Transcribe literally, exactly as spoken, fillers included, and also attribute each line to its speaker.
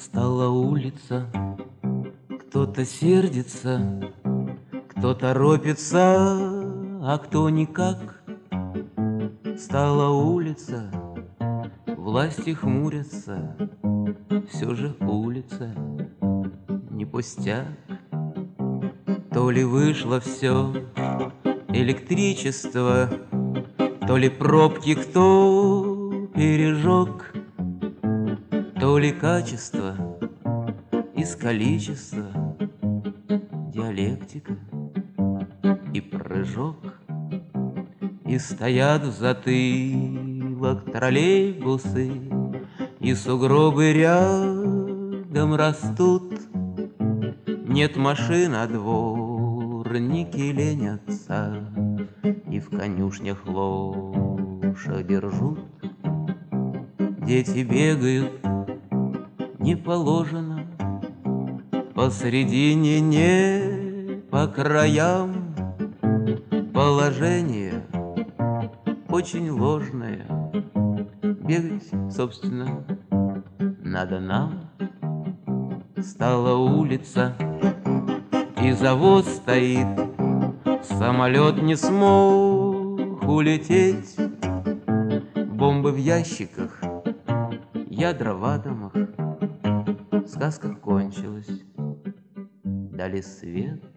Speaker 1: Стала улица, кто-то сердится, кто торопится, а кто никак. Стала улица, власти хмурятся, все же улица не пустяк. То ли вышло все электричество, то ли пробки кто пережег, то ли качество из количества, диалектика и прыжок. И стоят в затылок троллейбусы, и сугробы рядом растут. Нет машин, а дворники ленятся, и в конюшнях лошади ржут. Дети бегают, не положено, посредине, не по краям. Положение очень ложное, бегать, собственно, надо нам. Стала улица, и завод стоит, самолет не смог улететь. Бомбы в ящиках, ядра в атомах, сказка кончилась, дали свет.